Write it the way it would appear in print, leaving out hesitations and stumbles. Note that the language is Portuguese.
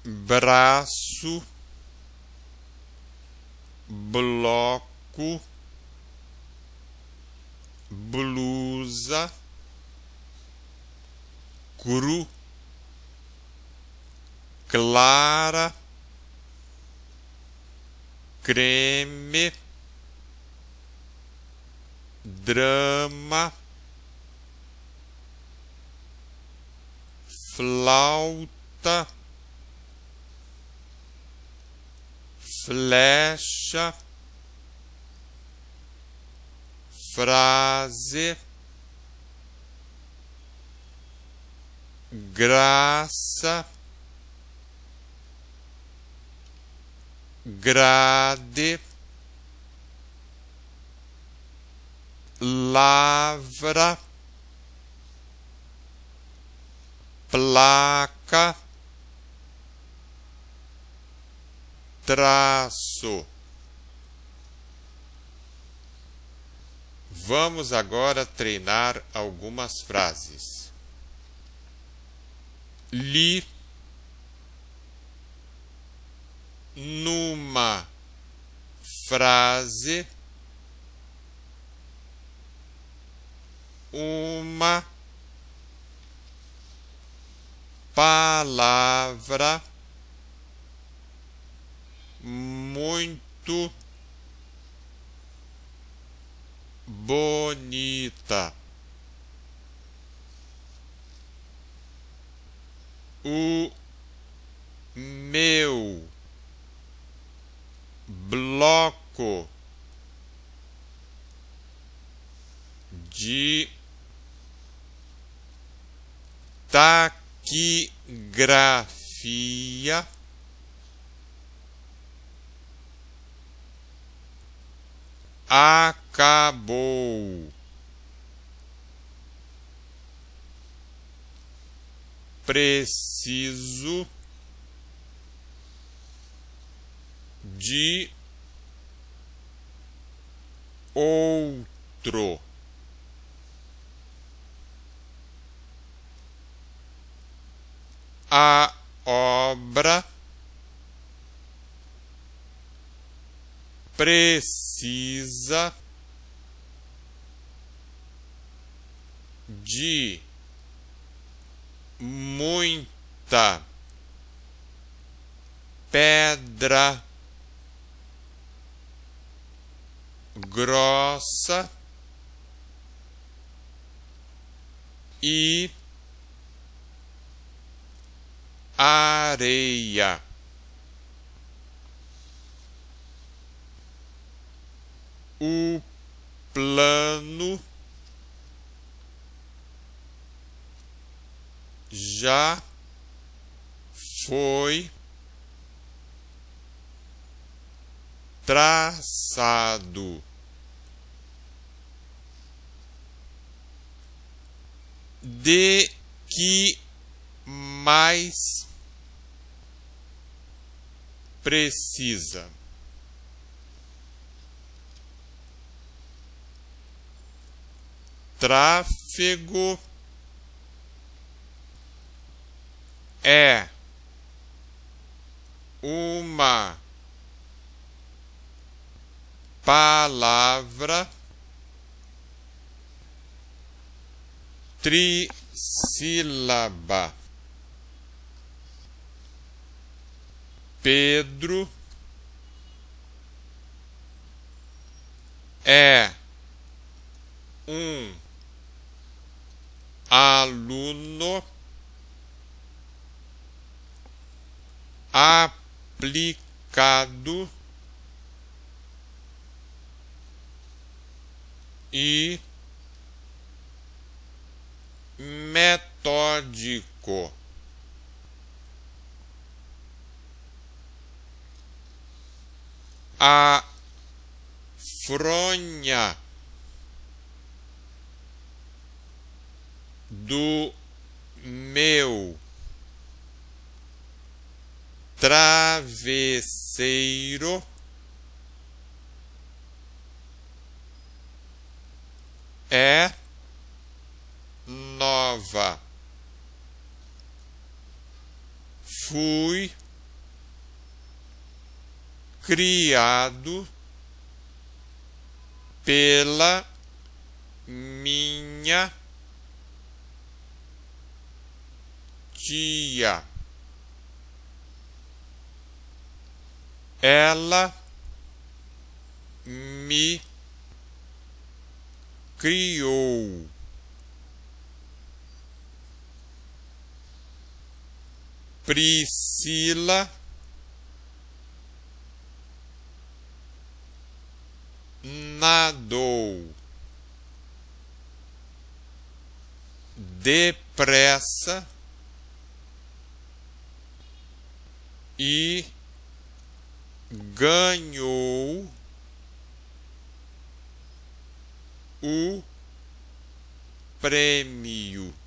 braço, bloco, blusa, cru, clara, creme, drama, flauta, flecha, frase, graça, grade, lavra, placa, traço. Vamos agora treinar algumas frases. Li numa frase uma palavra muito bonita. O meu bloco de taquigrafia acabou. Preciso de outro. A obra precisa de muita pedra grossa e areia. O plano já foi traçado. De que mais precisa? Tráfego é uma palavra trissílaba. Pedro é um aluno aplicado e metódico. A fronha do meu travesseiro é nova. Fui criado pela minha tia. Ela me criou. Priscila nadou depressa e ganhou o prêmio.